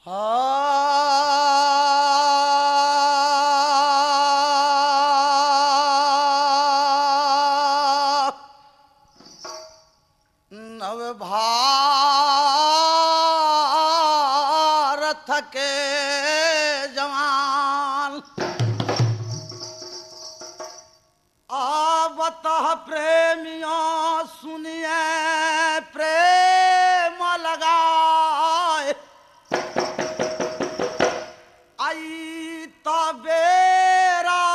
नव भारत के जवान आवतः प्रेमियों सुनिए प्रेम लगाए आई तबेरा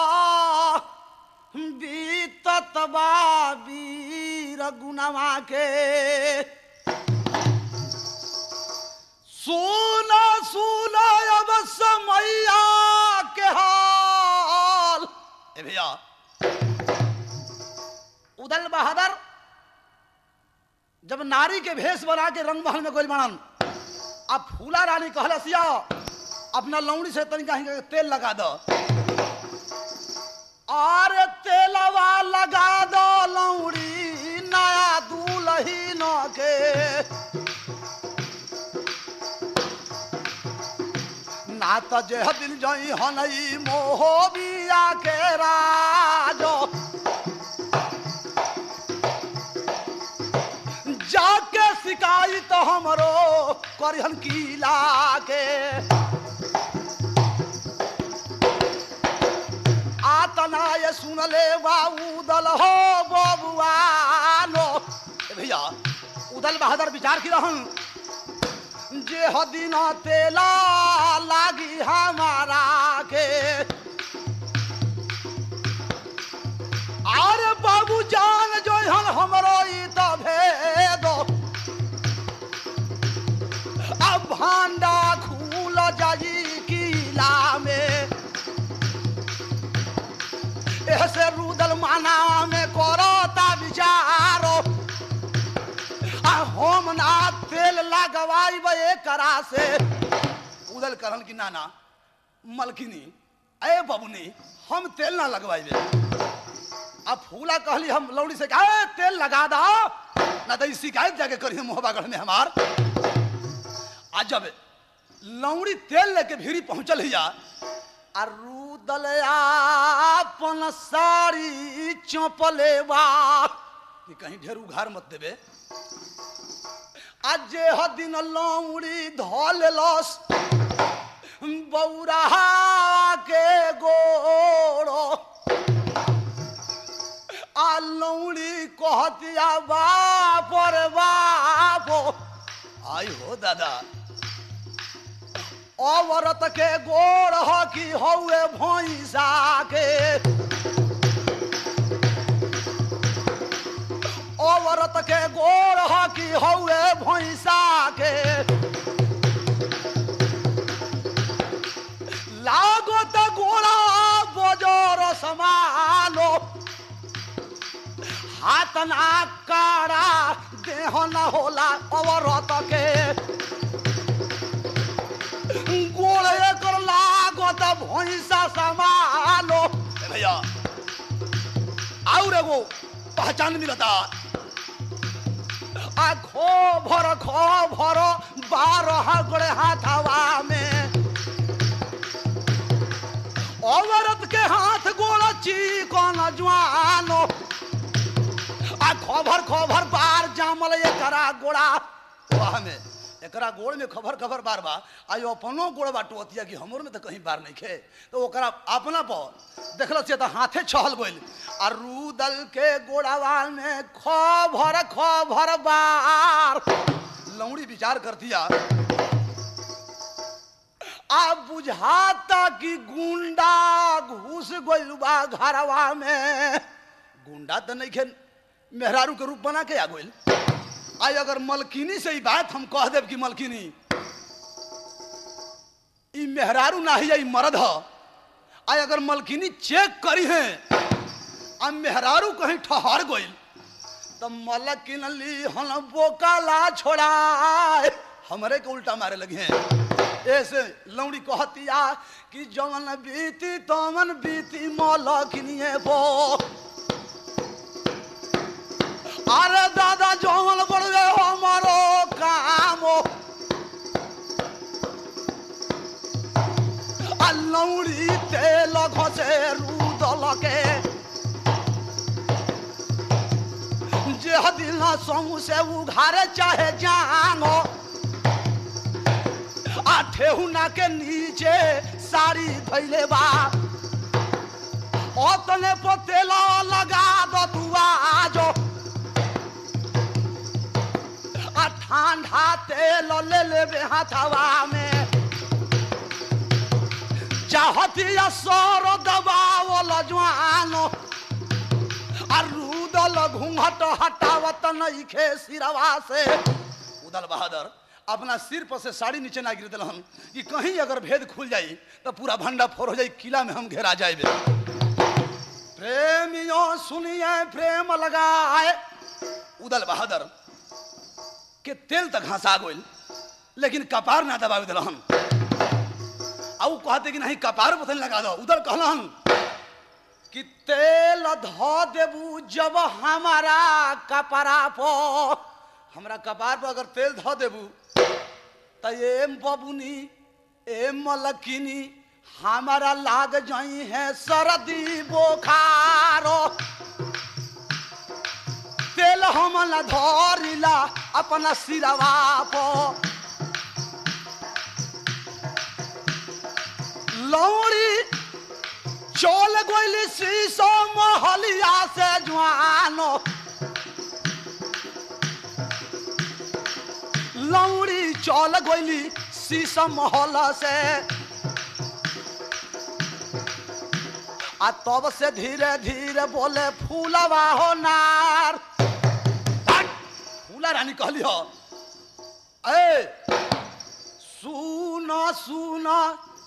बीतत वीर गुनवा के सुना सुना अब समैया के हाल। ए भैया उदल बहादुर जब नारी के भेष बना के रंग महल में गोल बनन अब फूला रानी कहलसिया अपना लौड़ी से तनिका तेल लगा दो और तेलवा लगा दो लौड़ी नया दुल्हन के ना तो जे दिन जई हनई मोहबिया के राजो जाके शिकायत हमरो करहन किला के आतना ये सुन ले उदल हो बबुआनो। भैया उदल बहादुर विचार की रहन जे हदिन तेला लागी हमारा के अरे बाबू जान जो हमरो ई तो भेदो अब भांडा खूल जाई किला में ऐसे रुदल माना में करता विचारो हम ना तेल लगवाई करा से उदल करन की नाना मलकिनी ए बबुनी हम तेल ना लगवाई अब फूला कहली हम लौड़ी से कहा तेल लगा दो ना तो शिकायत जाके करी मोहबागढ़ में हमार। आज जब लौड़ी तेल लेके भीड़ी पहुंचल हिया और रुदल अपन साड़ी चौपले बा कि कहीं ढेर उघार मत देवे। आज जे दिन लौड़ी धल लस बौरा के गोड़ो आ लौड़ी कहतिया बाप रे बाप आई हो दादा औरत के गोड़ हो कि हौए भैंसा के औरत के गोड़ हो कि हौए भैंसा के लागो तो गोड़ा बजर समालो हाथ ना काड़ा देह न होला औरत के गोड़ एकर लागो तो भैंसा समालो। भैया और एगो पहचान मिलता आ खो भर 12 गोड़े हाथवा में औरत के हाथ गोड़ चिकन जवानो आ खबर बार जामल एकरा गोड़ा वाह में एकरा गोड़ में खबर बार बा आई अपनो गोड़ बाटोतिया कि हमर में तो कहीं बार नहीं खे तो ओकरा अपना पर देखल से तो हाथे छहल गइल और रुदल के गोड़ावा में खबर बार लौड़ी विचार कर दिया अब बुझाता कि गुंडा घुस गइल बा घरवा में। गुंडा तो नहीं खे मेहरारू के रूप बना के आ गइल। आई अगर मलकिनी से ही बात हम कह देव कि मलकिनी ई मेहरारू ना ही आई मर्द है। आई अगर मलकिनी चेक करी है अब मेहरारू कहीं ठहर गइल तो मलकिन ली हन बोकाला छोड़ाए हमरे के उल्टा मारे लगी हैं। ऐसे लौड़ी कहतिया कि जवन बीती तमन बीती मलकिनिए बो अरे दादा जवन बड़े हमारो काम लौड़ी तेल घसे रूदल के जे दिल समूह से उघारे चाहे जांगो आ ठेहुना के नीचे साड़ी धैले बा ओतने पर तेल लगा दो दुआ जो आ ठंडा तेल ले लेबे हाथवा में चाहतिया सर दबावल जवानो आ रूदल घूंघट हटावत नइखे सिरवा से। उदल बहादुर अपना सिर पर से साड़ी नीचे ना गिर दिलहन कि कहीं अगर भेद खुल जाई तो पूरा भंडा फोड़ हो जाई, किला में हम घेरा जाएबे। प्रेमियों सुनिए प्रेम लगाए उदल बहादुर के तेल तक हंसा गोल लेकिन कपार ना दबावे दिलहन। आउ कहते कि नहीं कपार पर लगा दो। उधर कहलन कि तेल धो देबू जब हमारा कपड़ा पर, हमरा कपार पर अगर तेल धो देबू तो एम बबुनी एम मलकिनी हमारा लाग जाई है सर्दी बोखारो। तेल हम न धरिला अपना सिरवा पर लौड़ी चोल गोइली शीशो महलिया से जवानो लौड़ी चोल गोइली शीशो महल से आ तब से धीरे धीरे बोले फूलवा हो नार। फूला रानी कहली हो ए सुनो सुनो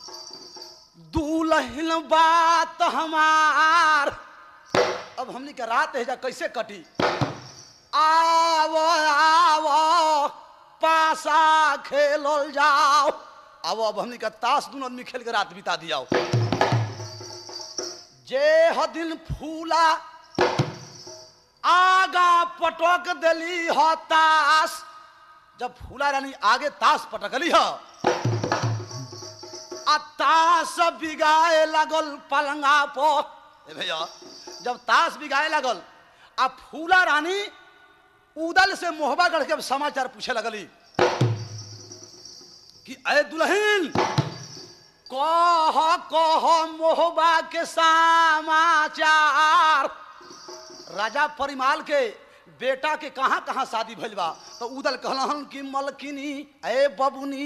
दुल्हन बात हमार। अब हमनी के रात है जा कैसे कटी। आवो आवो पासा खेलल जाओ। आवो अब हमनी का ताश दोनों आदमी खेल के रात बिता दियाओ। जे हदिन फूला आगा पटक दिली हो ताश। जब फूला रानी आगे ताश पटकली हो ताश बिगाए लगल पलंगा पो। भैया जब ताश बिगाए लगल आ फूला रानी उदल से मोहबा गढ़ के समाचार पूछे लगली कि अरे दुल्हन कह कह मोहबा के समाचार। राजा परिमाल के बेटा के कहां कहां शादी भइल बा। तो उदल कहलन कि मलकिनी ए बबुनी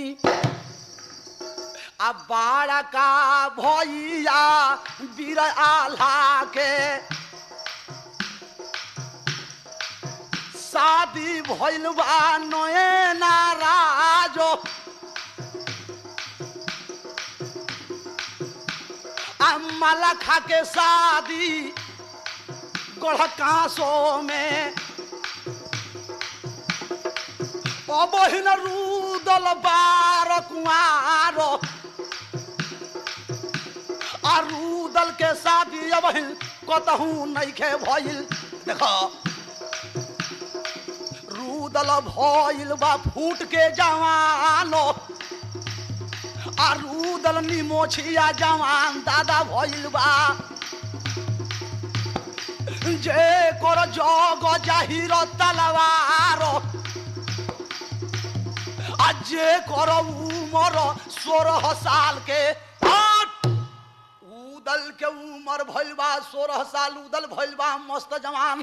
अब बाड़ा का भैया बीर आल्हा के शादी भइल बा नए नाराजो। मलखा के शादी गढ़कासो में बहिन रूदल बार कुआरो आ रूदल के शादी अब कतहू नहीं खे भइल। देखो रूदल भइल बा फूट के जवानो आ रूदल निमोछिया जवान दादा भइल बा। जे कर जग जाहिर तलवारो आ जे कर उमर 16 साल के। उदल के उमर भइल बा 16 साल। उदल भइल बा मस्त जवान।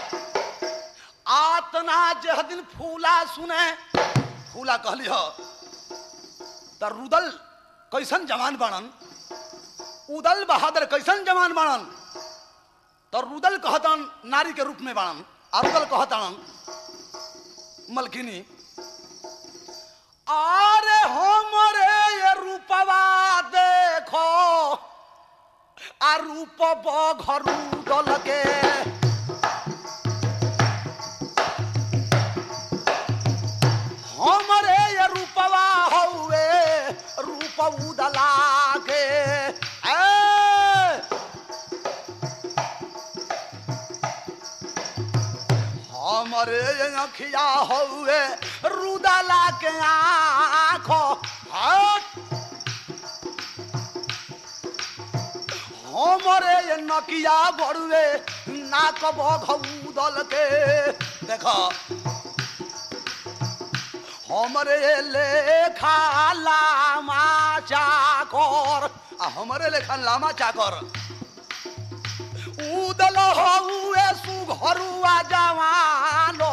आतना जे दिन फूला सुने फूला कहली हो त रुदल कैसन जवान बाणन। उदल बहादुर कैसन जवान बाणन। तो रुदल कहतन नारी के रूप में बाणन और रुदल कहतन मलकिनी अरे हमरे ये रूपवा देखो आ रूप घर रुदल के हमरे ये रूपवा हउए रूप उदला के। हमरे ये अखिया हउए रुदला के आँखो हमरे ये नकिया बड़ुए नाक बघौदल के देखो हमरे लेखा लामा चाकर हमरे लेखा लामा चाकर उदल हुए सुघरुआ जवानो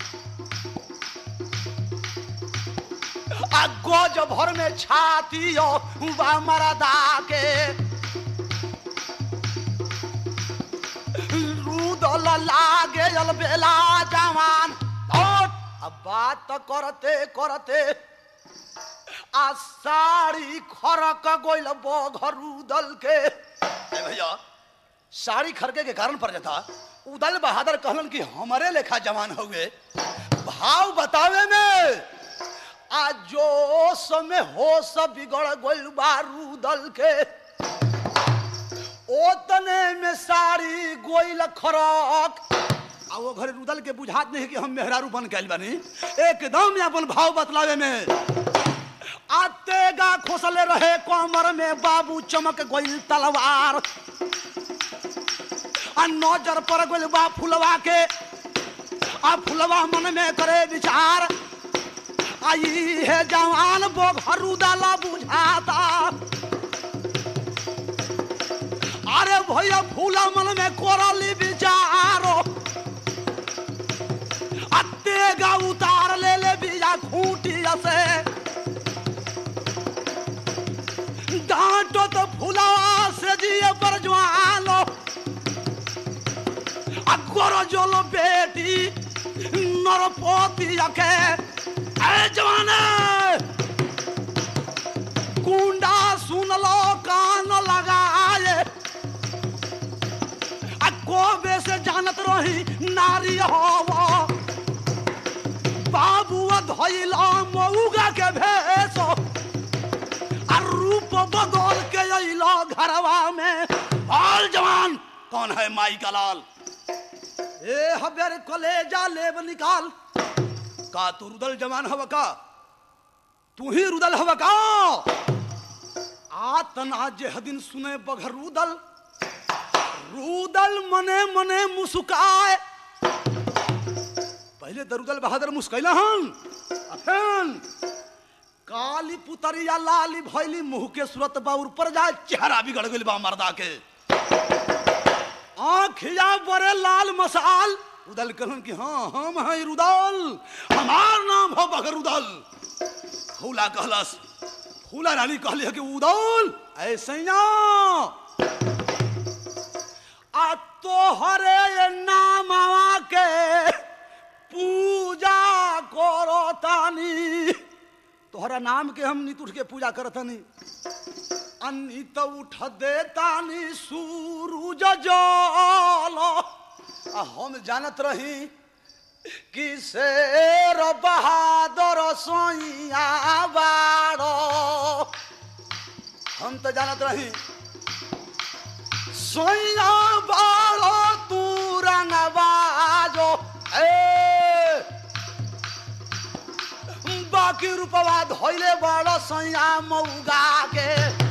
आ गज भर में छाती बा मरदा के रुदल लागे बेला जवान अब बात करते करते आ साड़ी खरक गोइल बघरुदल के भैया साड़ी खरके के कारण पड़ जाता उदल बहादुर कहलन कि हमारे लेखा जवान हुए भाव बतावे में आज जोश में होश बिगड़ गोइल बारूदल के ओतने में साड़ी गोइल खरक आ वो घरे रुदल के बुझात नहीं कि हम मेहरारू बन गइल बानी एकदम अपन भाव बतलावे में आतेगा खोसले रहे कमर में बाबू चमक गोइल तलवार आ नजर पर गोइल बा फुलवा के आ फुलवा मन में करे विचार आई है जवान बघरुदल बुझाता अरे भैया फूला मन में कोरली विचारो अत्तेगा उतार ले बिया खूंटिया से डांटो तो फुलावा से जिए पर जवानो अगोरो जोलो बेटी नरपोती अके ए जवाने कुंडा सुन लो कान लगाए कोबे से जानत रही नारी होवो बाबू धइला मऊगा के भेसो आ रूप बदल के अइलो घरवा में और जवान कौन है माई का लाल ए हबर कलेजा लेब निकाल का तू रुदल जवान हव का तू ही रुदल हव का आतना जे दिन सुने बघरुदल रुदल मने मने मुस्काए पहले दरुदल बहादुर मुस्कैला हन अखन काली पुतरिया लाली भैली मुंह के सूरत बाउर पर जाए चेहरा बिगड़ गइल बा मर्दा के आँखिया बड़े लाल मसाल उदल कहन कि हाँ हम हैं रुदल हमार नाम हो बघरुदल फूला कहलस फूला रानी कहली है कि उदल ऐसे आ तोहरे नामवा के पूजा करो तानी तोहरा नाम के हम नित उठ के पूजा करतानी अन्नी तो उठ देतानी सूरज जल हम जानत रही कि शेर बहादुर सोइया बाड़ो हम तो जानत रही सोइया बाड़ो तू रंगबाजो बाकी रूपवा धोइले बड़ो सोइया मऊगा के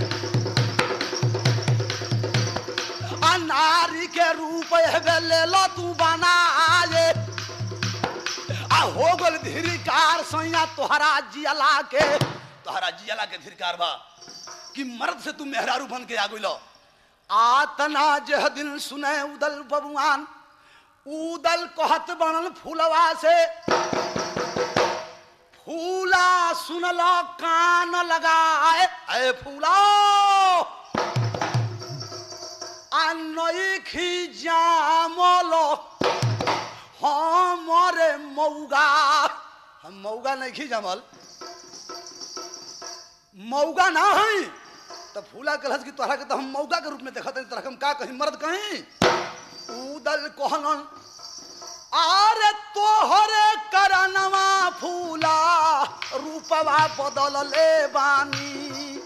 नारी के रूप ले लो तू बनाए आ हो गल धिरिकार सोइया तोहरा जियला के धिरिकार बा कि मर्द से तू मेहरारू बन के आ गइलो आतना जह दिन सुने उदल बबुआन उदल कहत बनल फूलवा से फूला सुनलो कान लगाए ए फूला अनोखी जामलो हमरे मऊगा हम मऊगा नहीं जामल मऊगा ना है तो फूला कहलस कि तोहरा के तो हम मौका के रूप में देखत तोहरा हम का कहीं मर्द कहीं उदल कहलन अरे तोहरे करनवा फूला रूपवा बदल ले बानी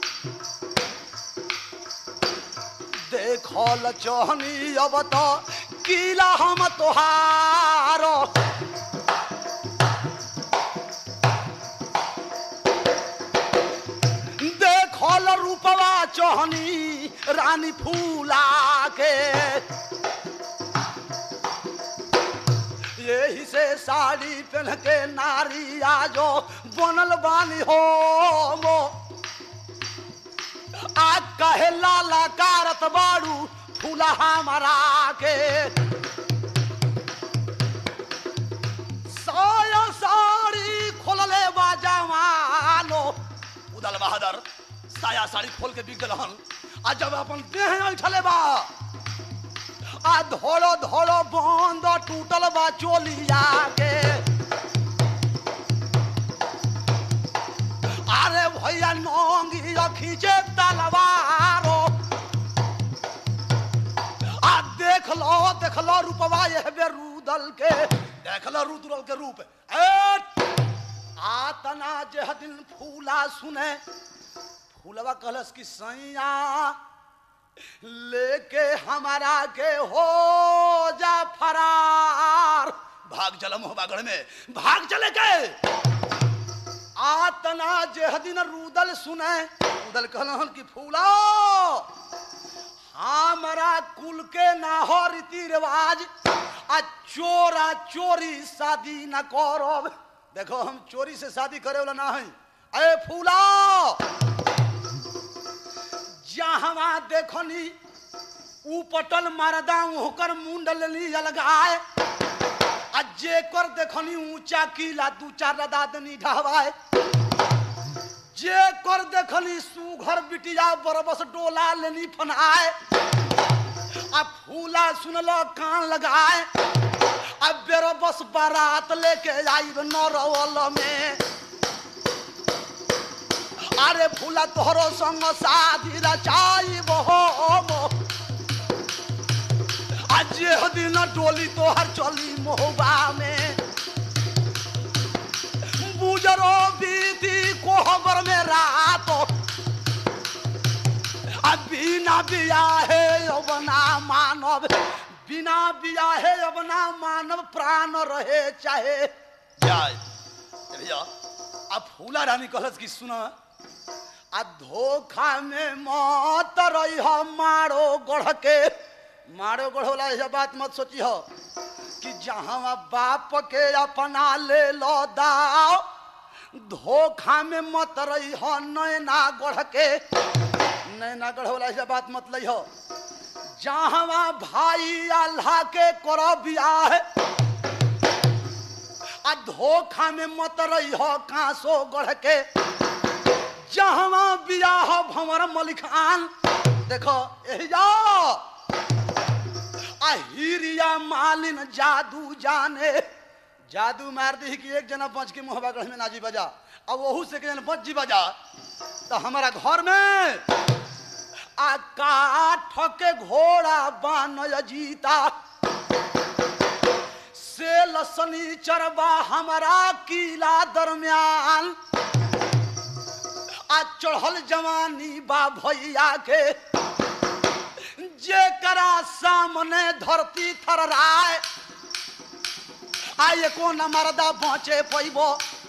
देखल चहनी अब तो किला हम तोहारो देखो रहल रूपवा चोहनी रानी फूला के यही से साड़ी पहन के नारी आजो बनल बानी हो मो आ कहे लाला कारत बाड़ू फूला हमारा के साया साड़ी खोलले बाजा मानो उदल बहादुर साया साड़ी खोल के बिक गलहन आ जब अपन देह उठले बा आ धोलो धोलो बंद टूटल बा चोलिया के अरे भैया नोंगी खींचे तलवारो आ देख लो रूपवा ये बेरूदल के देख लो रुद्रल के रूप आतना जे दिन फूला सुने फूलवा कहलस कि सैया लेके हमारा के हो जा फरार भाग चल मोहबागढ़ में भाग चले के आतना जे दिन रुदल सुने रुदल कहलन कि फूला हमारा कुल के ना हो रीति रिवाज आ चोरा चोरी शादी न करो देखो हम चोरी से शादी करे वाला ना है अरे फूला जहाँ देखनी ऊ पटल मरदा होकर मुंडल ली अलगाए आ जे कर देखनी ऊंचा किला दू चार रदादनी ढहवाए जे कर देखनी सुघर बिटिया बरबस डोला लेनी फनाए आ फूला सुनलो कान लगाए अब बरबस बारात लेके आई नरवल में अरे फूला तोहरो संग शादी रचाई बहो आज दिन डोली तोहर चली मोहबा में बुजरो बीती कोहबर में रात बिना बियाहे अबना मानव बिना बियाहे अबना मानव प्राण रहे चाहे जाए भैया अब फूला रानी कहलस कि सुना आ धोखा में मत रही हो मारो गढ़ के मारो गढ़ वाला यह बात मत सोची हो कि जहाँ बाप के अपना ले लो दाओ धोखा में मत रही हो नैना गढ़ के नैना गढ़ वाला यह बात मत लई हो जहाँ भाई अल्लाह के करो बियाह आ धोखा में मत रही हो कांसो गढ़ के जहाँ बियाह भंवर मलिकान देखो यही जाओ आ हीरिया मालिन जादू जाने जादू मार दी कि एक जना बच के मोहबागढ़ में नाजी बजा अब वहू से जन बच जी बजा तो हमारा घर में आ काठ के घोड़ा बान जीता से लसनी चरबा हमारा किला दरमियान आज चढ़ल जवानी बा भैया के जे करा सामने धरती थरराए आये को न मरदा बचे पैबो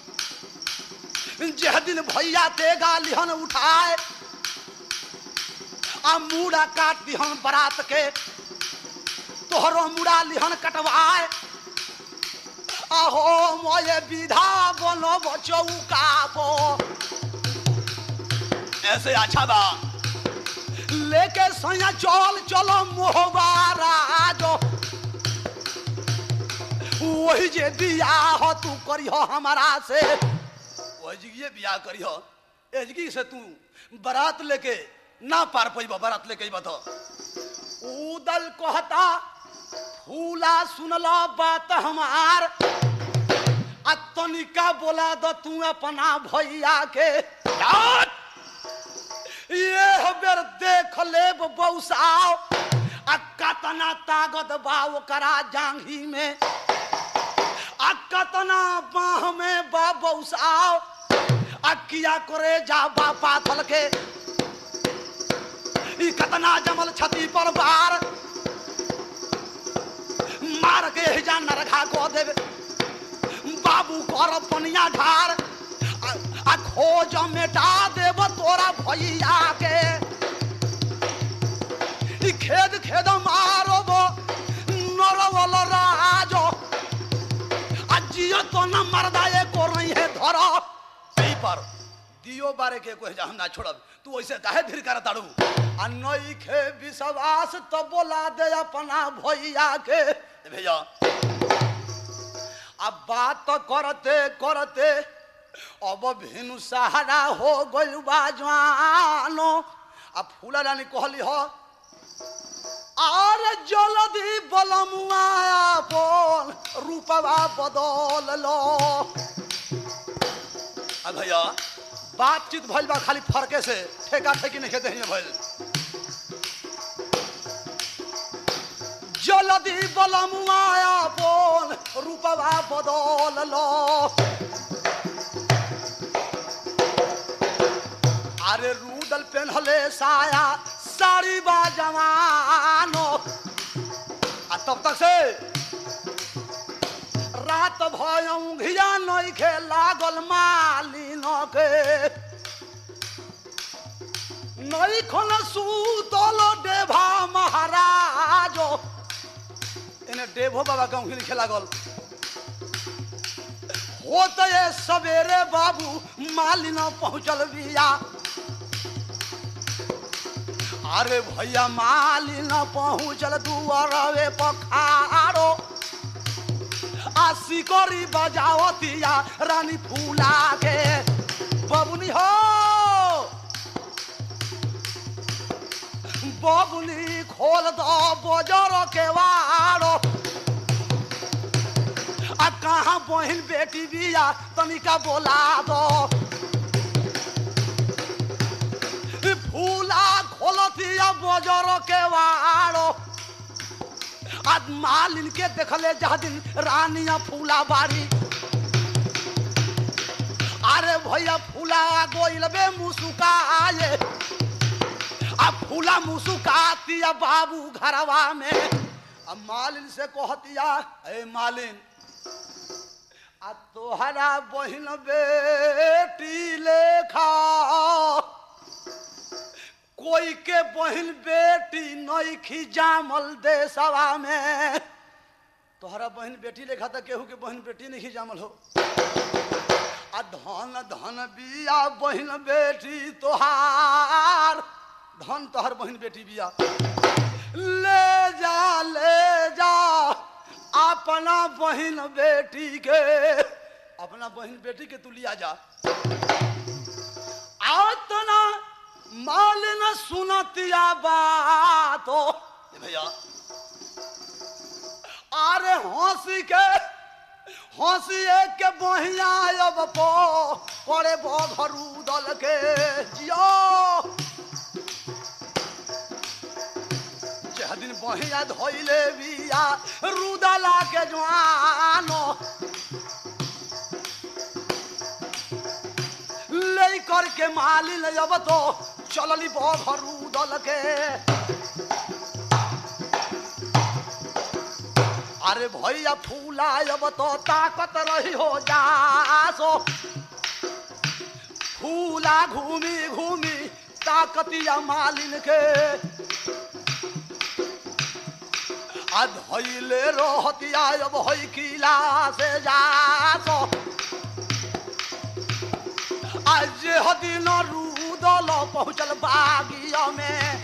जे दिन भैया तेगा लिहन उठाए आ मुड़ा काट दिहन बरात के तोहरो मुड़ा लिहन कटवाए आहो मोये विधा बनो बचौका बो ऐसे अच्छा बा लेके सैया चल चलो मोहबारा जो वही जे बियाह तू करी हो हमारा से वही जी बियाह करी हो एजगी से तू बारात लेके ना पार पैबा बारात लेके बतो उदल कहता फूला सुनला बात हमार आ तनिका बोला दो तू अपना भैया के ये बेर देख ले बौसाओ आ कतना ताकत बाव करा जांघी में आ कतना बाह में बा बौसाओ आ किया करे जा बा पाथल के ई कतना जमल छती पर बार मार के हिजा नरखा को देवे बाबू कर पनिया ढार आ खोज मेटा देव तोरा भैया पर दियो बारे के कोई हम ना छोड़ब तू ऐसे काहे धीर कर ताड़ू आ नई खे विश्वास तो बोला दे अपना भैया के भैया अब बात करते करते अब भिनु सहारा हो गइल बा जवानो अब फूला रानी कहली हो आरे जल्दी बलमुआ अपन रूपवा बदल लो भैया बातचीत भइल बा खाली फरके से ठेका ठेकी नहीं खेते हैं भइल जल्दी बलमुआ अपन रूपवा बदल लो अरे रूदल पेन्हले साया साड़ी बा जवानो आ तब तक से रात भयं घिया नहीं खे लागल मालिनो के नहीं खन सूतल देभा महाराजो इन्हें देवो बाबा गाँव के लिखे लागल होते सवेरे बाबू मालिनो पहुँचल बिया अरे भैया मालिन पहुँचल दुआरवे पखारो आसी करी बजावतिया रानी फूला के बबुनी हो बबुनी खोल दो बजर के वारो आ कहाँ बहन बेटी बिया तनिका बोला दो फूला खोलतिया बजर के वारो आज मालिन के देखले जहाँ दिन रानिया फूला बारी अरे भैया फूला गोइल बे मुसुकाए अब फूला मुसुकातिया बाबू घरवा में अब मालिन से कहतिया ए मालिन आ तोहरा बहिन बेटी लेखा कोई के बहन बेटी नहीं खिजामल देशवा में तोहरा बहन बेटी लेखा था केहू के बहन बेटी नहीं खिजामल हो आ धन धन बिया बहन बेटी तोहार धन तोहर बहन बेटी बिया ले जा अपना बहन बेटी के अपना बहन बेटी के तू लिया जा आतना मालिन सुनतिया बात हो भैया अरे हंसी एक के बहिया अब पो करे बघरू दल के जियो जह दिन बहिया धोइले बिया रुदला के जवानो ले करके मालिन अब तो चलली बघरू दल के अरे भैया फूला अब तो ताकत रही हो जासो फूला घूमी घूमी ताकतिया मालिन के धैले रहतिया अब है किला से जासो आज दिन रूदल पहुँचल बागिया में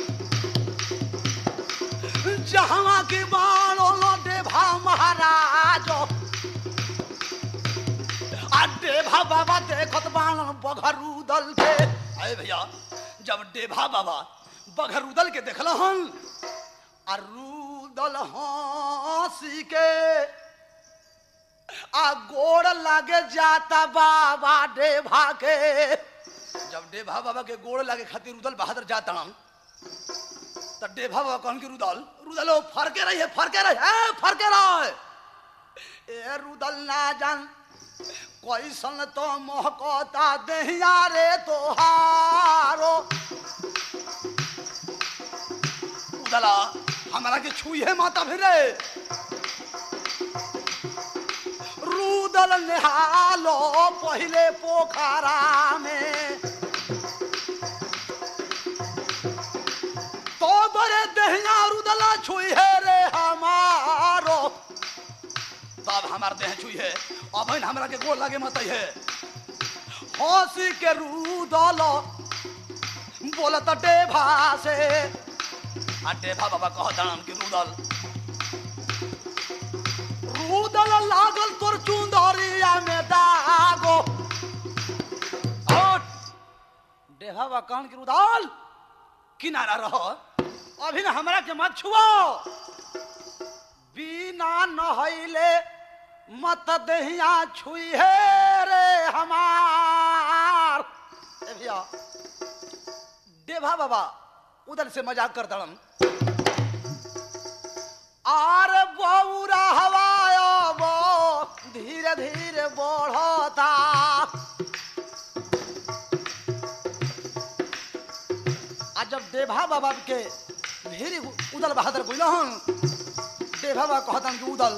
जहाँ की बारो देभा महाराज आ देभा बाबा देखत बाण बघरूदल के अरे भैया जब देभा बाबा बघरूदल के देखल हन आ रूदल हंसी के आ गोड़ लागे जाता बाबा देभा के जब देभा बाबा के गोड़ लागे खातिर रुदल बहादुर जाता तो देभा बाबा कहन कि रुदल फरके रही ए रुदल ना जान कैसन तो मोहकता देहिया रे तोहारो रुदला हमारा के छुई है माता फिरे रुदल नेहालो पहले पोखरा में तो बड़े दहिया रुदला छुई है रे हमारो तब हमार देह छुई है अब हमरा के गोल लागे मत है हंसी के रूदल बोलत डेभा से आ डेभा बाबा कहतान कि रूदल लागल तोर चुंदरिया में दागो। डेभा बाबा कहन कि रूदल किनारा रहो, अभी ना हमरा के मत छुओ, बिना नहैले मत दहिया छुई है रे हमार। भैया डेभा बाबा उधर से मजाक कर दड़म, आर बौरा हवाया वो धीरे धीरे बढ़ता। आज जब डेभा बाबा के ढेरी उदल बहादुर गुलहन डेभा बाबा कहतन कि उदल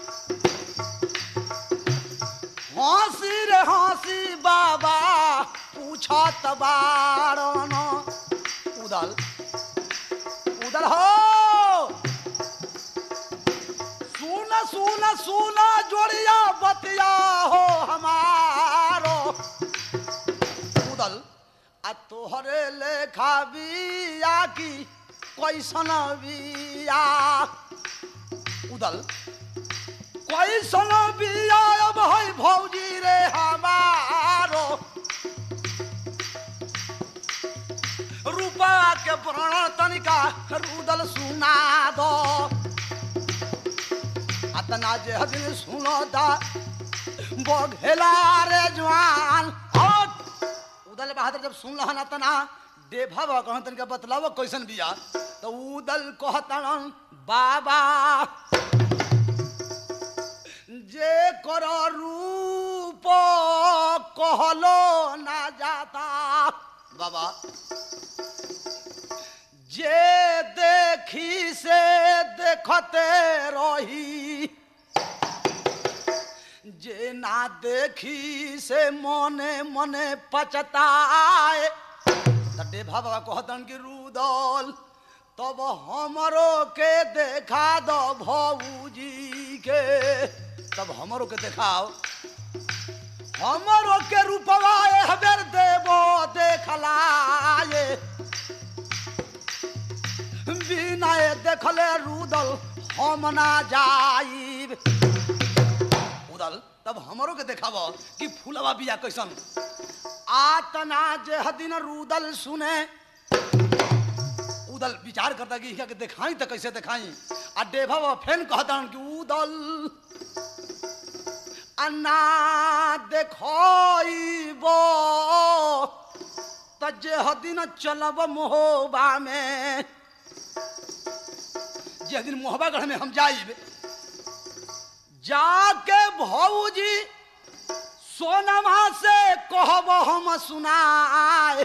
हंसी रे हंसी बाबा पूछत बारन। उदल उदल हो सुन सुन सुन जोड़िया बतिया हो हमारो। उदल आ तोहरे लेखा बिया की कैसन बिया। उदल कैसन बिया अब है भौजी रे हमारो। रूपा के प्रण तनिका रुदल सुना दो। अतना जे दिन सुनो दा बघेला रे जवान। उदल बहादुर जब सुन लहन अतना डेभा बाबा कहन तनिका बतलाव कैसन बिया। तो उदल कहतन बाबा जे कर रूप कहलो ना जाता। बाबा जे देखी से देखते रही, जे ना देखी से मने मने पचताए। डेभा बाबा कहतन कि रूदल तब हमरो के देखा दो भौजी के, तब हमरो के देखाओ, हमरो के रूपवा हबर देवो देखलाए। बिना देखले रूदल हम ना जाइब। उदल तब हमरो के देखाबो कि फूलवा बिया कैसन। आतना जे दिन रूदल सुने उदल विचार करता कि के देखाई तो कैसे देखाई। आ डेभा बाबा फेन कहतन कि उदल अन्ना देखो त जे दिन चलब मोहबा में, जे दिन मोहबा गढ़ में हम जाइब, जाके भौजी सोनमा से कहब हम सुनाए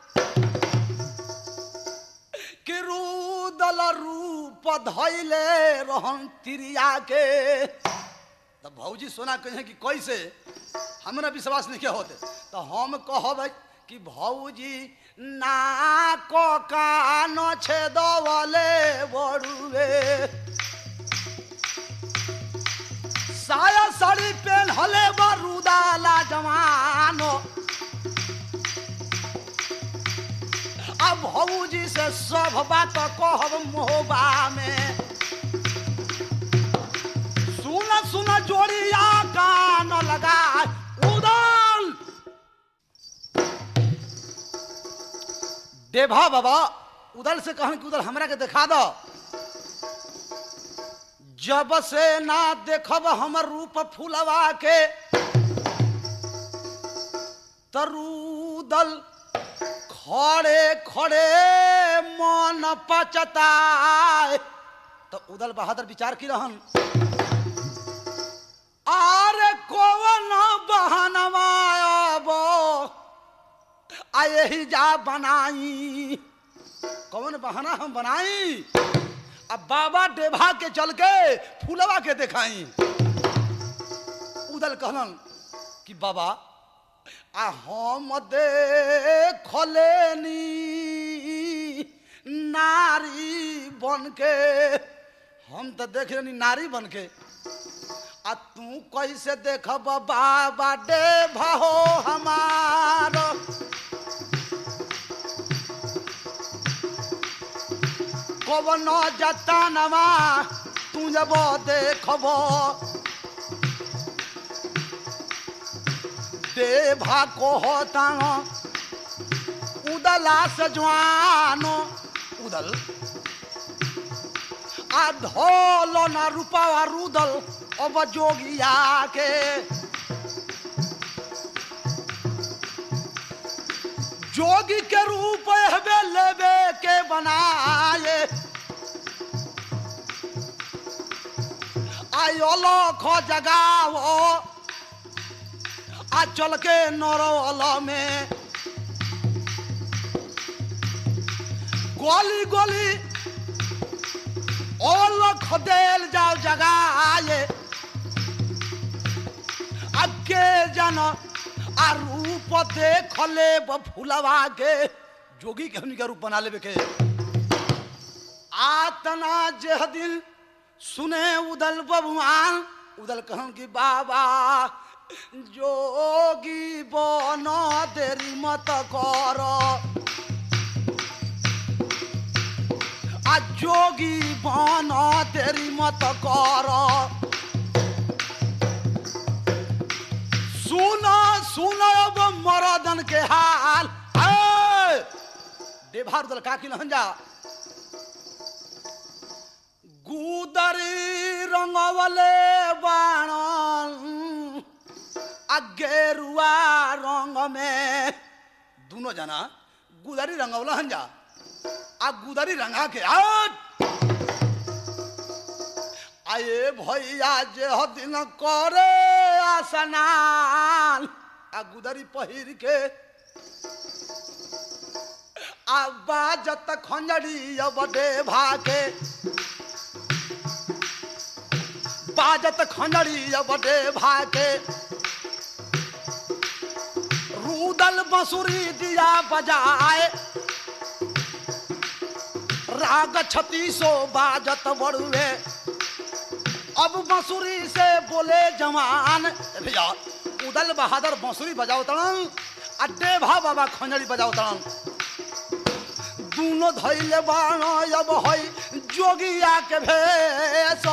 कि रूदल रूप धैले रहन तिरिया के। तो भौजी सोना कहे कि कैसे, हमरा विश्वास नहीं होते। तो हम कहब कि भौजी नाक कान छेदवले बड़ुए, साया साड़ी पहनले बरूदाला जवानो। अब भौजी से सब बात कहब मोहबा में। सुन सुन जोड़िया कान लगा। उदल डेभा बाबा उदल से कहन कि उदल हमरा के दिखा दो। जब से ना देखब हमर रूप फूलवा के तरूदल खड़े खड़े मन पचताए। तो उदल बहादुर विचार की रहन, आरे कौन बहनवा आ यही जा बनाई, कौन बहाना हम बनाई। अब बाबा डेभा के चल के फूलवा के दिखाई। उदल कहलन कि बाबा आ हम देखलेनी नारी बन के, हम तो देख लेनी नारी बन के। आ तू कैसे देखब बाबा डे भाहो हमार कवन जतनवा तू जब देखब देभा को होता उदला से जवानो उदल आ धोलो ना रूपा रुदल अब जोगिया के जोगी के रूप हवे लेवे के बनाए आयो लोख जगाओ आ चल के नरवल में गोली गोली ओल खदेल जाओ जगाए अगे जन आ रूप देख ले फूलवा के जोगी के हमनी के रूप बना लेबे के आतना जेह दिन सुने उदल बबुआन उदल कहन की बाबा जोगी बन देरी मत कर आ जोगी बन देरी मत कर सुनो सुनो अब मरदन के हाल देभार दल का की लहंजा गुदरी रंगवले बाणन गेरुआ रंग में दोनों जना गुदरी रंगवला हंजा आ गुदरी रंगा के आए भैया जे दिन करे आसनान आ गुदरी पहिर के आ बाजत खंजड़ी अब देभा के बाजत खंजड़ी अब देभा के रूदल बंसुरी दिया बजाए राग 3600 बाजत बड़ुए अब बंसुरी से बोले जवान भैया उदल बहादुर बंसुरी बजाओ तड़न अड्डे भा बाबा खंजड़ी बजाओ तड़न दोनों धैले बाण अब हई जोगिया के भेष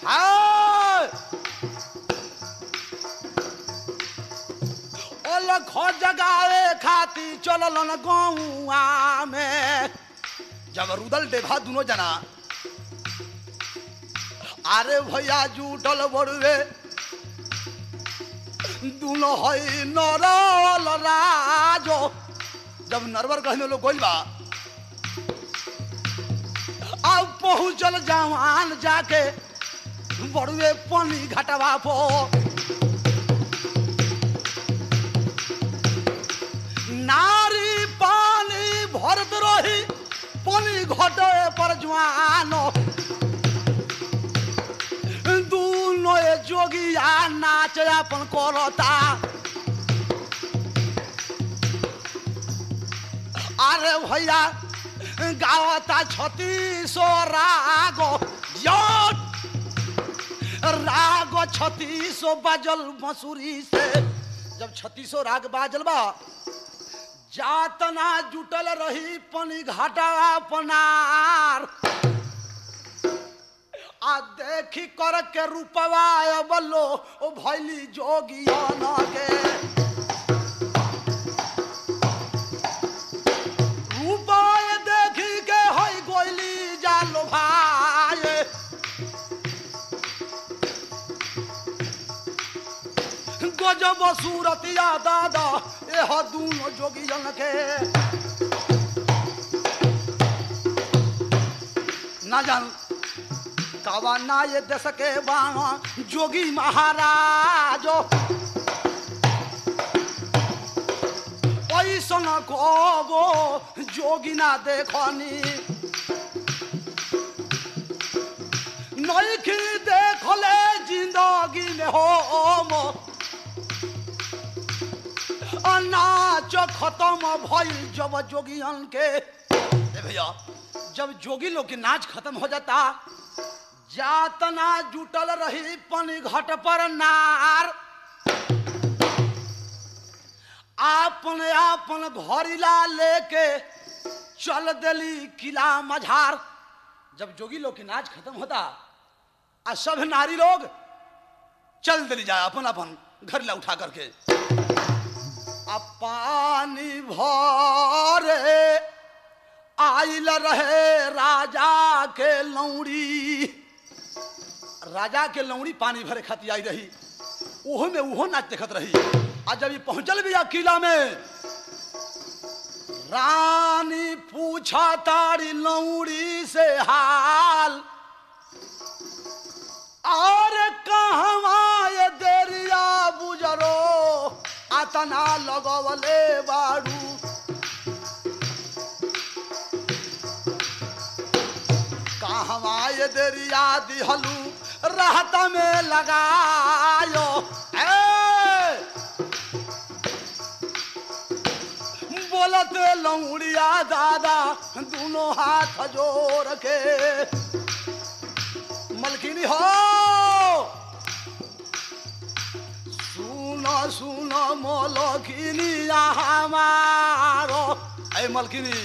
अलख जगाए खाती चललन गौआ में जब रुदल देभा दोनों जना अरे भैया जुटल बड़ुए दोनों हई नरल राजो जब नरवर कहने लोग गोइल बा अब पहुंचल जवान जाके बड़ुए पानी घटवा पो नारी पानी भरत रही पानी घटे पर जवानो दोनों जोगिया नाच अपन करता अरे भैया गावता 3600 रागो रागो 3600 बाजल बंसुरी से जब 3600 राग बाजल बा जातना जुटल रही पनी घाटा अपनार आ देखी कर के रूपवा बल्लो ओ भैली जोगिया न के रूपा देखी के होई गोइली जालो भाई गजब सूरतिया दादा एह दूनो जोगियन के ना जान कावा ना ये दे सके बाणा जोगी महाराजो ऐसन कहबो जोगी ना देखनी नइखी देखले जिंदगी में हो नाच खत्म भइल जब जोगियन के भैया जब जोगी लोग के नाच खत्म हो जाता जातना जुटल रही पनी घट पर नार, आपन आपन घरिला लेके चल देली किला मझार। जब जोगी लोग की नाच खत्म होता आ सब नारी लोग चल दिली जाए अपन अपन घर ला उठा करके। अब पानी भरे आइल रहे राजा के लौड़ी, राजा के लौड़ी पानी भरे खाती आई रही, ओहो में ओहो नाच देखत रही। आ जब ये पहुंचल भी किला में, रानी पूछा तारी लौड़ी से हाल, और कहवा ये देरिया बुजरो आतना लगवले बाड़ू। कहवा ये देरिया दिहलू राहत में लगायो। बोलते लौड़िया दादा दोनों हाथ जोड़ के, मलकिनी हो सुनो सुनो मलकिनी हमारो। ऐ मलकिनी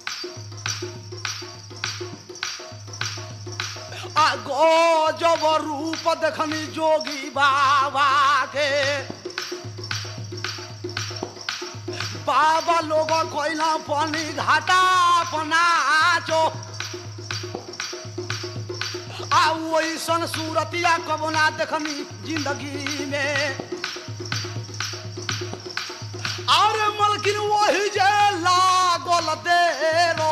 आगो जब रूप देखनी जोगी बाबा के, बाबा लोग कोयला पानी घाटा पनाचो। आ वैसन सूरतिया कबो ना देखनी जिंदगी में। और मलकिन वही जे लागल देरो,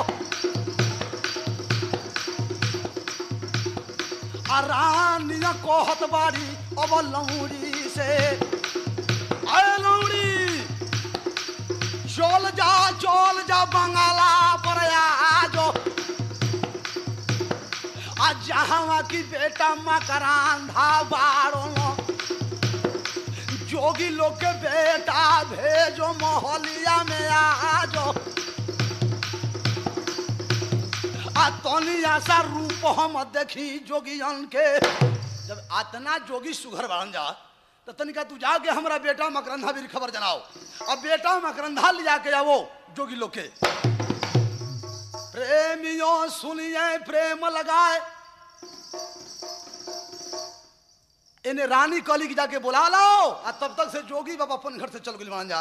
रानिया कहत बारी अब लौड़ी से, अरे लौड़ी चल जा बंगाला पर आजो। आज जहाँ की बेटा मकरांधा बारो, जोगी लोग के बेटा भेजो मोहलिया में आजो। आ तनिया सा रूप हम देखी जोगियन के। जब आतना जोगी सुघर बारन जा तो तनिका तू जाके हमारा बेटा मकरंधा भी खबर जनाओ। अब बेटा मकरंधा ले जाके आवो जोगी लोग के। प्रेमियों सुनिए प्रेम लगाए, इन्हें रानी कली की जाके बुला लाओ। और तब तक से जोगी बाबा अपन घर से चल गए मान जा।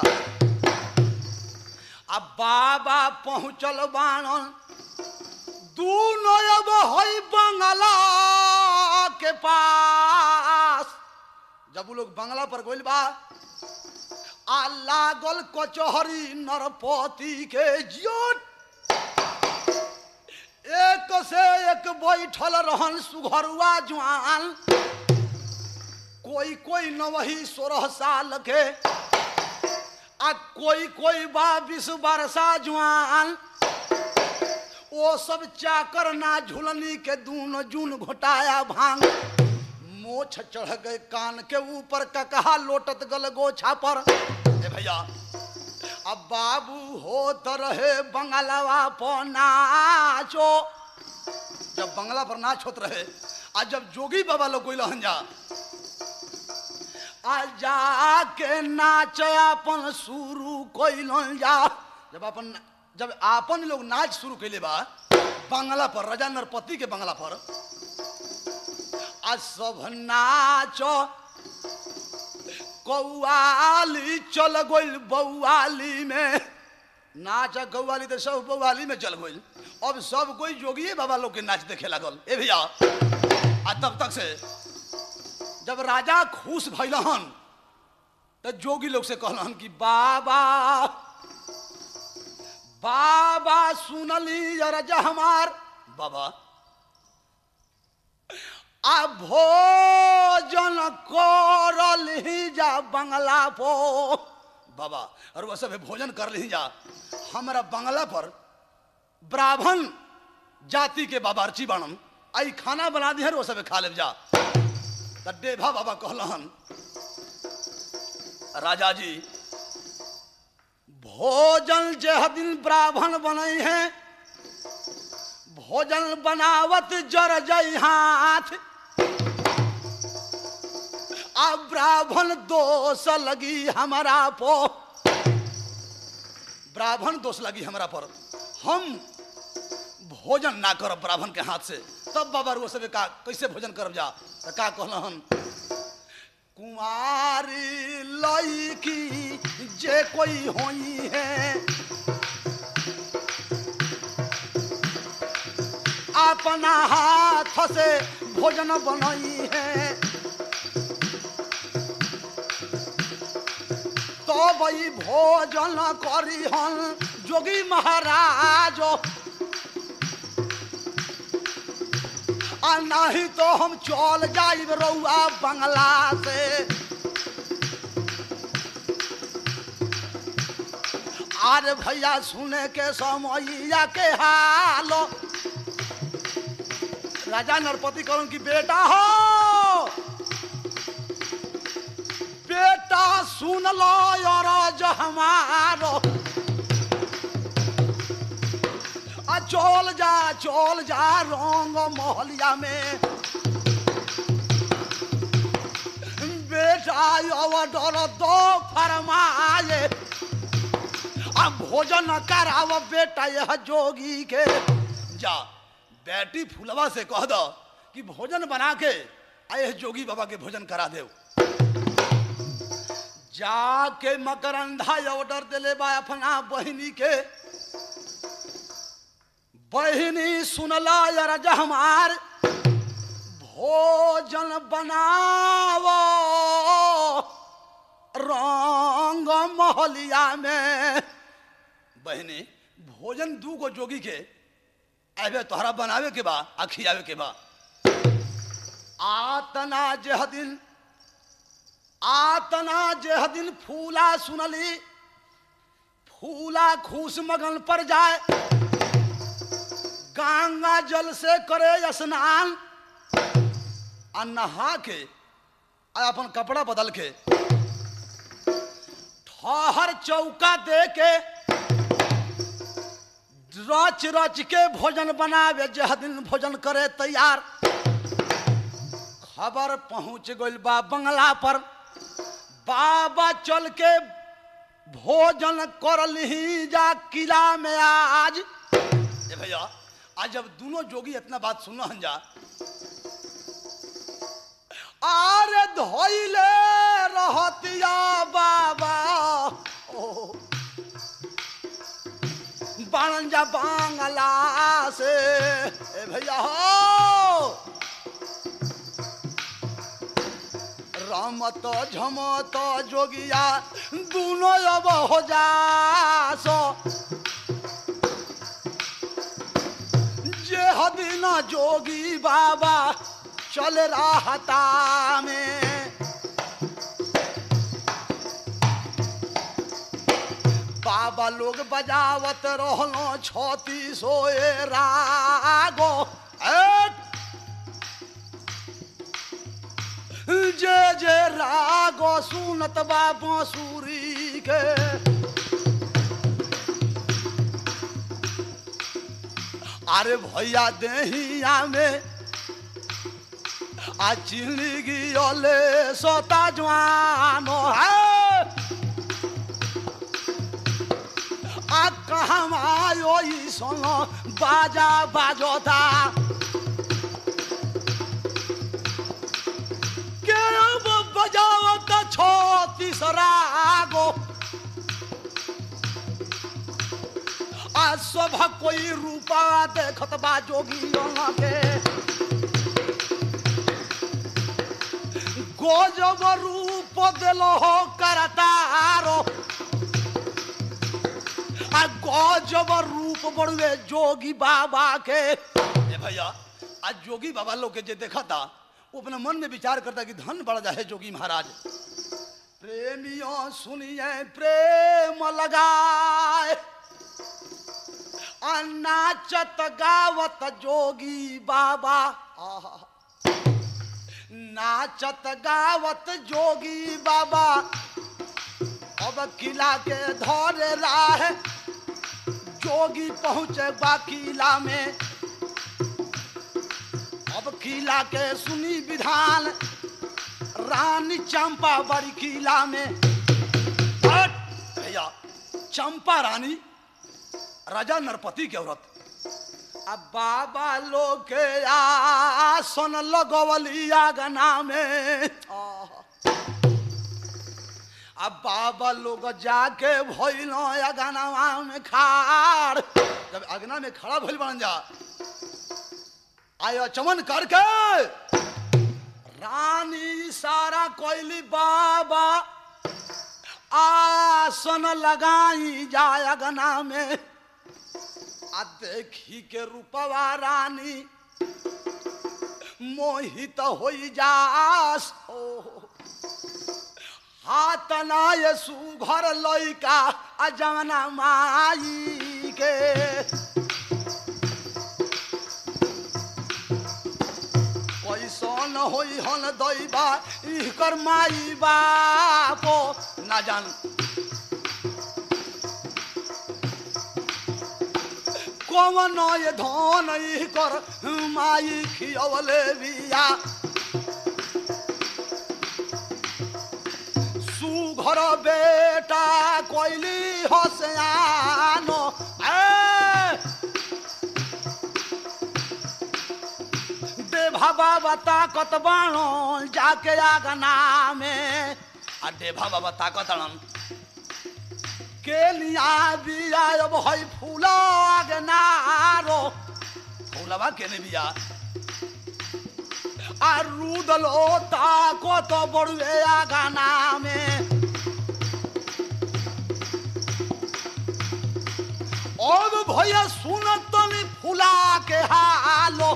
अब बाबा पहुंचल बाणन दूनो अब होई बंगला के पास। जब वो लोग बंगला पर गोल बा, आ लागल कचहरी नरपति के जोट। एक से एक बैठल रहन सुघरुआ जवान, कोई कोई न वही 16 साल के, आ कोई कोई 22 वर्षा जवान। वो सब चाकर ना झुलनी के दून जून घोटाया भांग। मोछ चढ़ गए कान के ऊपर, ककहा लोटत गल गोछा पर। ए भैया अब बाबू होत रहे बंगलवा पर नाचो। जब बंगला पर नाच होत रहे, आज जब जोगी बाबा लोग कोई लहन जा, आज जाके नाच अपन शुरू कोई लन जा। जब आपन लोग नाच शुरू कैले बा बंगला पर, राजा नरपति के बंगला पर, आज सब नाचो। कौवाली चल गइल बौवाली में, नाच कौवाली तो सब बौवाली में चल गइल। अब सब कोई जोगिए बाबा लोग के नाच देखे लागल। ए भैया आ तब तक से जब राजा खुश भइलहन तो जोगी लोग से कहलन कि बाबा बाबा सुनली राजा हमार बाबा, आ भोजन करल ही जा बंगला पो बाबा। और वह सब भोजन कर ली जा हमारा बंगला पर। ब्राह्मण जाति के बाबार्ची बनम, आई खाना बना दी है, वो सब खा ले जा। डेभा बाबा कहलन राजा जी भोजन जे दिन ब्राह्मण बने हैं, भोजन बनावत जर जई हाथ अब ब्राह्मण दोष लगी हमारा पो ब्राह्मण दोष लगी हमारा पर हम भोजन ना करब ब्राह्मण के हाथ से तब बाबा वो सब का कैसे भोजन करब जा तो का कहलन कुमारी लड़की जे कोई होई है अपना हाथ से भोजन बनई है तो वही भोजन करी हन जोगी महाराज आ नहीं तो हम चल जाइब रउआ बंगला से अरे भैया सुने के समैया के हाल राजा नरपति कहन की बेटा हो बेटा सुन लो अरज हमारो चल जा रंग मोहलिया में बेटा ऑर्डर दो फरमाए अब भोजन कराव बेटा यह जोगी के जा बेटी फुलवा से कह दो कि भोजन बना के आए जोगी बाबा के भोजन करा दे जाके मकरंधा ऑर्डर दिले बा अपना बहिनी के बहिनी सुनला यार हमार भोजन बनावो रंग महलिया में बहिनी भोजन दू गो जोगी के आवे तोहरा बनावे के बा आ खियावे के बा आतना जेह दिन फूला सुनली फूला खुश मगन पर जाए गंगा जल से करे स्नान आ नहा के अपन कपड़ा बदल के ठहर चौका दे के रच रच के भोजन बनावे जह दिन भोजन करे तैयार खबर पहुंच गइल बा बंगला पर बाबा चल के भोजन कर ली जा किला में आज भैया आज जब दोनों जोगी इतना बात सुनो हंजा आरे धोइले रहतिया बाबा बांजा बांगला से भैया हो रमत झमत जोगिया दोनों अब हो जा सो जे हदीना जोगी बाबा चल रहता में बाबा लोग बजावत रहलो 36 रागो जे जे रागो सुनत बा बांसुरी के अरे भैया देहिया में आ चिली गियोले सोता जवानो है आ कहमायो ई सोनो बाजा बाजोता के अब बजावत 36 रागो आ सब कोई रूपा देखत बा जोगियों के गजब रूप दिलो हो करतारो आ गजब रूप बड़ुए जोगी बाबा के भैया आज जोगी बाबा लोग के जे देखा था वो अपने मन में विचार करता कि धन बढ़ जाए जोगी महाराज प्रेमियों सुनिए प्रेम लगाए नाचत गावत जोगी बाबा नाचत गावत जोगी बाबा अब किला के धरे राह जोगी पहुंचे बा किला में अब किला के सुनी विधान, रानी चंपा बड़ी किला में। भैया चंपा रानी राजा नरपति के औरत, अब बाबा लोग के आसन लगवली आगना में। अब बाबा लोग जाके भइल अगनावा में खाड़। जब अगना में खड़ा भइल बन जा, आयो चमन करके रानी इशारा कोइली बाबा आसन लगाई जाय अगना में। आ देखी के रूपवा रानी मोहित होई जास। हाथ नाय सुघर लइका आ जवना माई के। कैसन होई हन दैबा इहकर माई बापो ना जान। कौन ये धन इहकर माई खियवले बिया। सुघर बेटा कोइली हसयानो। देभा बाबा ताकत बाणो जाके आगना में। आ देभा बाबा ताकत अणन के लिया बिया। अब हई फूला आगनारो फूलवा के ने बिया। आ रुदलो ताकत बड़ुए आगना में। अब भैया सुनत तनी फूला के हालो।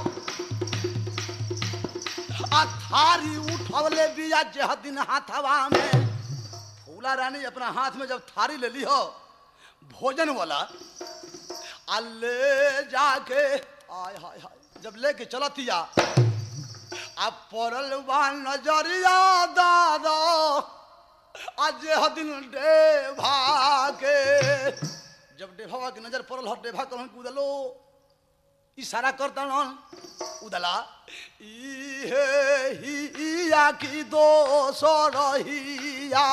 आ थारी उठवले बिया जह दिन हाथवा में। फूला रानी अपना हाथ में जब थारी ले ली हो भोजन वाला, आ ले जाके आय हाय हाय जब लेके चलतिया, आ पड़ल बा नजरिया दादा आज दिन डेभा के। जब डेभा के नजर पड़ल हो, डेभा कहन कूदलो इशारा करता उदला इहे हिया की दोसर हिया।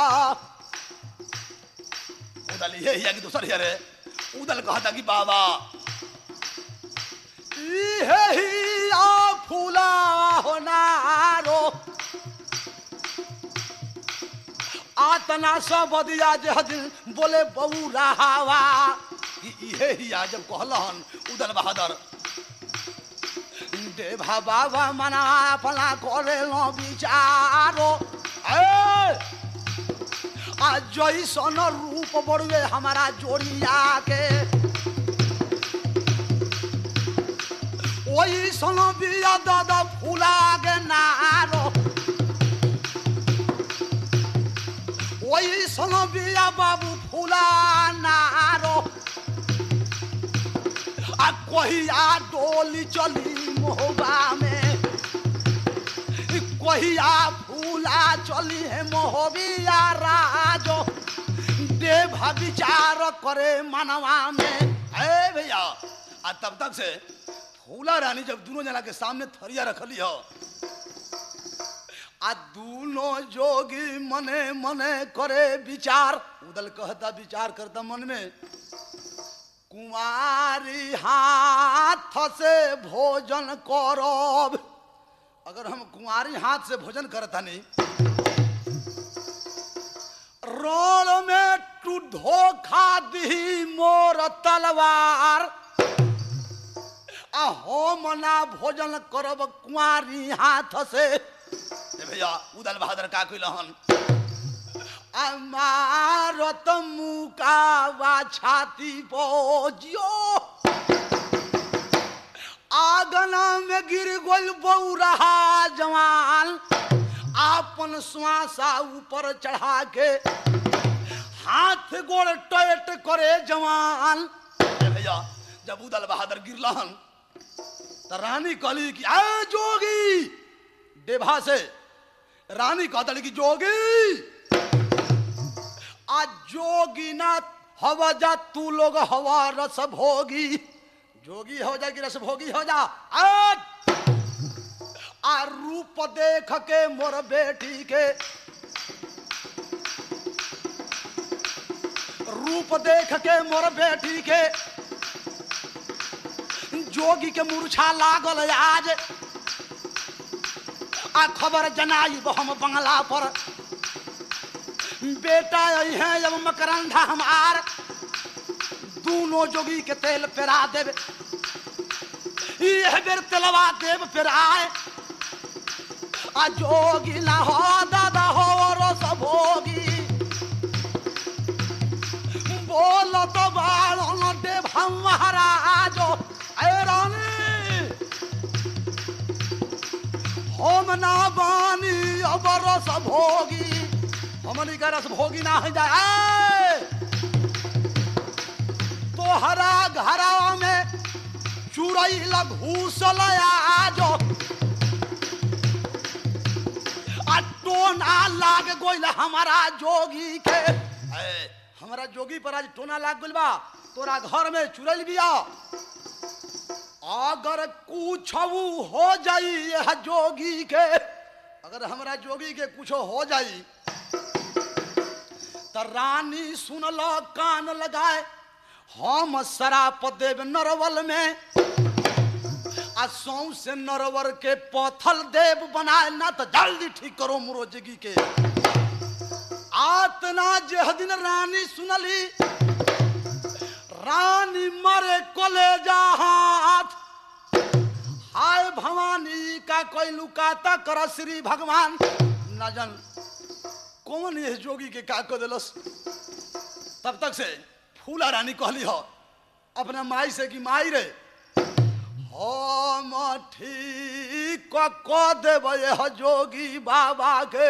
उदल ये हिया की दोसर हिया रे। उदल कहता कि बाबा इहे हिया फूला होनारो। आतना सब दिया जहदिन बोले बऊ रहावा। इहे हिया जब कहलन उदल बहादुर देभा बाबा मना अपना करे लो विचारो। आज जैसन रूप बड़ुए हमारा जोड़िया के, वही सन बिया दादा फूला के नारो। वही सन बिया बाबू फूला नारो। आ कहिया डोली चली मोहबा में। कहिया फूला चली है मोहबिया राजो। देभा विचार करे मनवा में। ए भैया आ तब तक से फूला रानी जब दोनों जना के सामने थरिया रखली हो, आ दोनों जोगी मने मने करे विचार। उदल कहता विचार करता मन में, कुमारी हाथ से भोजन करब। अगर हम कुमारी हाथ से भोजन करता नहीं, रण में तू धोखा दी मोर तलवार। आ हम ना भोजन करब कुमारी हाथ से। भैया उदल बहादुर का कहलन मारत मुकावा छाती पोजियो। आगना में गिर गोल बऊ रहा जवान। आपन श्वासा ऊपर चढ़ा के हाथ गोड़ टैट करे जवान। भैया जब उदल बहादुर गिरलन तो रानी कहली कि आ जोगी। देभा से रानी कहतली कि जोगी आज जोगी ना हवा जा, तू लोग हवा रस भोगी। जोगी हो जा कि रस भोगी हो जा। रूप देख के मोर बेटी के, रूप देख के मोर बेटी के जोगी के मूर्छा लागल आज। आ खबर जनाई हम बंगला पर, बेटा आई है जब मकरंधा हमार, दोनों जोगी के तेल पेरा देव, यह बेर तेलवा देव पेराए। आ जोगी ना हो दादा हो रस भोगी, बोलो तो बालो देव हम महाराज। अरे रानी हम ना बानी अब रस भोगी, हमनी का रस भोगी ना है जाए। तोहरा घरा में चुरई घूसल आज, टोना लाग गोइल हमारा जोगी के। हमारा जोगी पर आज टोना लाग गोइल बा, तोरा घर में चुरैल बिया। अगर कुछ हो जाई यह जोगी के, अगर हमारा जोगी के कुछ हो जाई तो रानी सुन लो कान लगाए, हम शराप देव नरवल में। सौ से नरवर के पथल देव बनाए ना, तो जल्दी ठीक करो मुरो जगी के। आतना जेह दिन रानी सुनली, रानी मरे कलेजा हाथ। हाय भवानी का कोई लुकाता कर श्री भगवान, न जन कौन ये जोगी के का को दिलस। तब तक से फूला रानी कहली हो अपना माई से कि माई रे हम ठीक क देव यह जोगी बाबा के।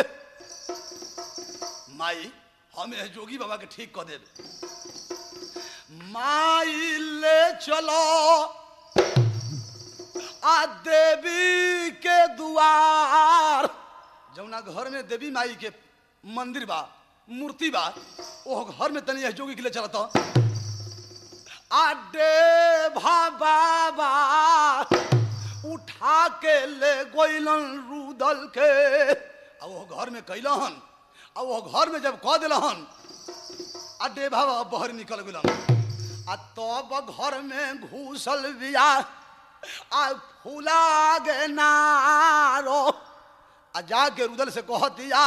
माई हम यह जोगी बाबा के ठीक क देव। माई ले चलो आ देवी के द्वार। जमुना घर में देवी माई के मंदिर बा, मूर्ति बा, वो घर में तनी यह जोगी के लिए चलता। आडे बाबा उठा के ले गोइलन रूदल के, अब वो घर में कैलहन। अब वो घर में जब कह दिलहन, आडे बाबा बहर निकल गलन। आ तब घर में घुसल बिया आ फूला गे नारो। आ जाके रूदल से कह दिया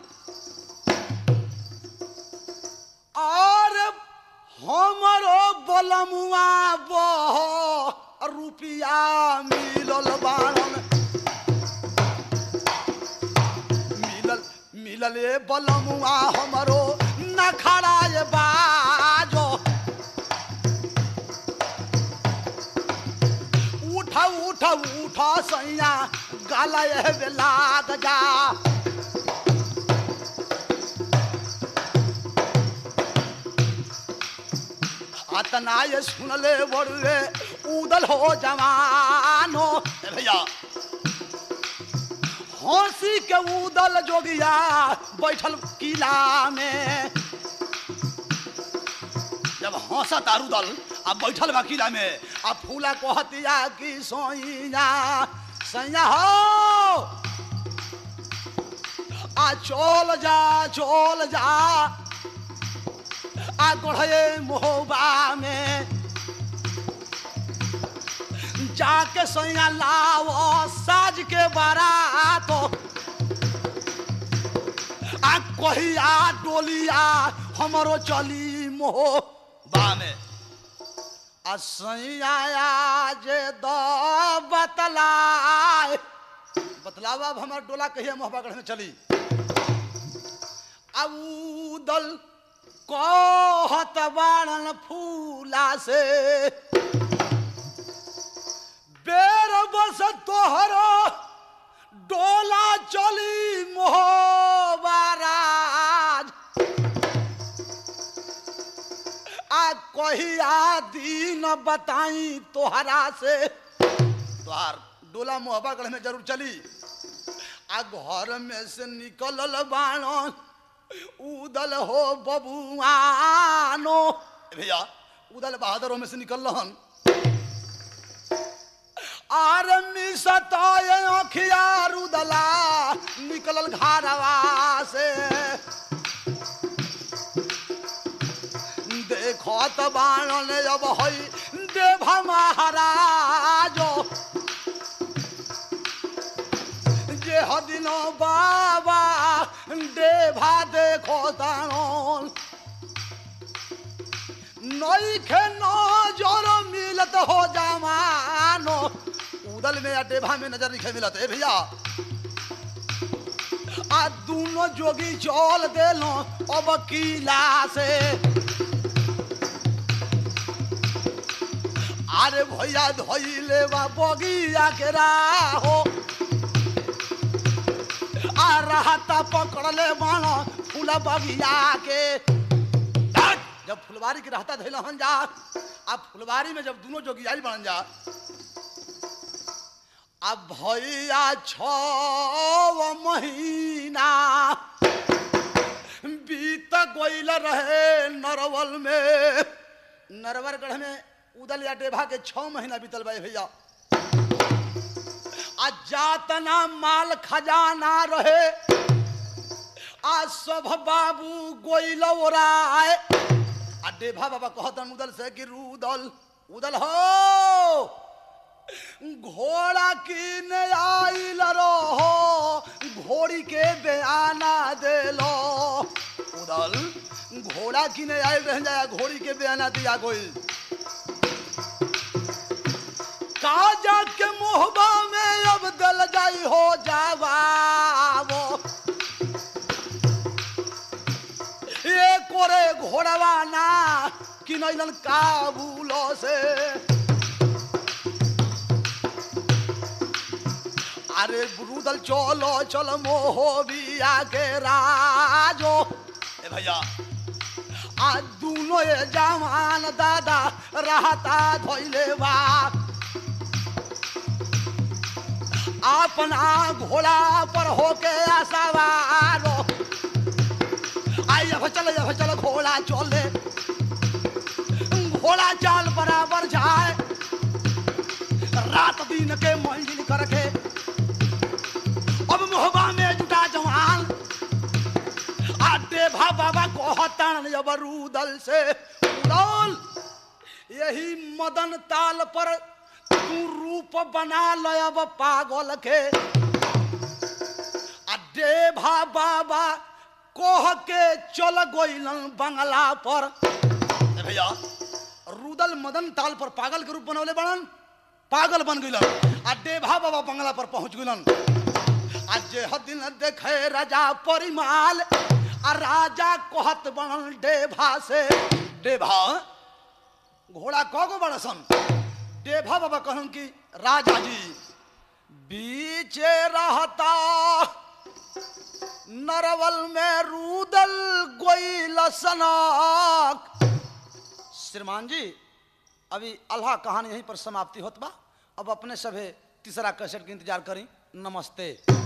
और हमरो बलमुआ बह रुपिया मिलल बारन। मिलल बलमुआ हमरो न खड़ा बाजो। उठा उठा उठा सैया गाला लाग जा। अतना ये सुनले बड़े उदल हो जवानो। भैया हंसी के उदल जोगिया बैठल किला में। जब हंसा तारुदल अब बैठल बा किला में, अब फूला कहतिया कि सोइया सैया हो आ चल जा चल जा आ गोढ़े मोहबा में जाके सैया लाओ साज के बारात। आ कहिया डोलिया हमरो चली मोहबा में। आ सैया जे द बतलाए बतलावा अब हमार डोला कहिया मोहबा गढ़ में चली। अब दल कहत बारन फूला से बेर बस तोहरो डोला चली मोहबाराज। आ कहिया दिन बताई तोहरा से, तोहार डोला मोहबागढ़ में जरूर चली। आ घर में से निकलल बाणन उदल हो बबुआनो। भैया उदल बहादुरों में से निकल रहन। आर मिसताए मुखिया रुदला निकलल घरवा से देखो तो बाणन अब हई देवा महाराज जे हदिनो बाबा देवा देखो तानन नई खे नजर मिलत हो जमानो उदल में या देवा में नजर नहीं मिलत है भैया आ दोनों जोगी चल देलो अब किला से अरे भैया धोइले बा बगिया के राहो आ रहता पकड़ले बाण फूल बगिया के जब फुलवारी के रहता धैल हन जा अब फुलवारी में जब दोनों जोगी आई बन जा अब भैया 6 महीना बीत गइल रहे नरवल में नरवरगढ़ में उदल या डेभा के 6 महीना बीतल बा भैया आ जातना माल खजाना रहे आ सब बाबू गोइल ओराय आ डेभा बाबा कहतन उदल से कि रुदल उदल हो घोड़ा किने आइल रहो घोड़ी के बयाना देलो उदल घोड़ा किने आइल रह जाए घोड़ी के बयाना दिया गोइल काजा के मोहबा में अब दल जाई हो जावावो ये कोरे घोड़वा ना कि नैलन काबुलो से अरे रुदल चलो चल मोहबिया के राजो ए भैया आज दोनों ये जवान दादा रहता धोइले बा अपना घोड़ा पर होके सवारो आई अब चल घोड़ा चले घोड़ा चाल बराबर जाए रात दिन के मंजिल करके अब मोहबा में जुटा जवान आ देभा बाबा कहतन अब रुदल से उदल यही मदन ताल पर तू रूप बना ल अब पागल के आ देभा बाबा कह के चल गइलन बंगला पर भैया रुदल मदन ताल पर पागल के रूप बनौले बनन पागल बन गइलन आ देभा बाबा बंगला पर पहुंच गइलन आज जे दिन देखे राजा परिमाल आ राजा कहत बनल देभा से देभा घोड़ा कगो बड़सन देभा बाबा कहन कि राजा जी बीचे रहता नरवल में रुदल गोइल सनक श्रीमान जी अभी अल्लाह कहानी यहीं पर समाप्ति होत बा अब अपने सभे तीसरा कैसेट के इंतजार करी नमस्ते।